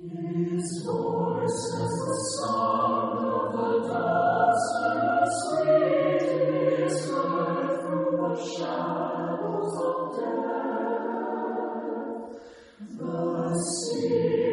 His voice as the sound of the dust and the sweet is heard through the shadows of death. The sea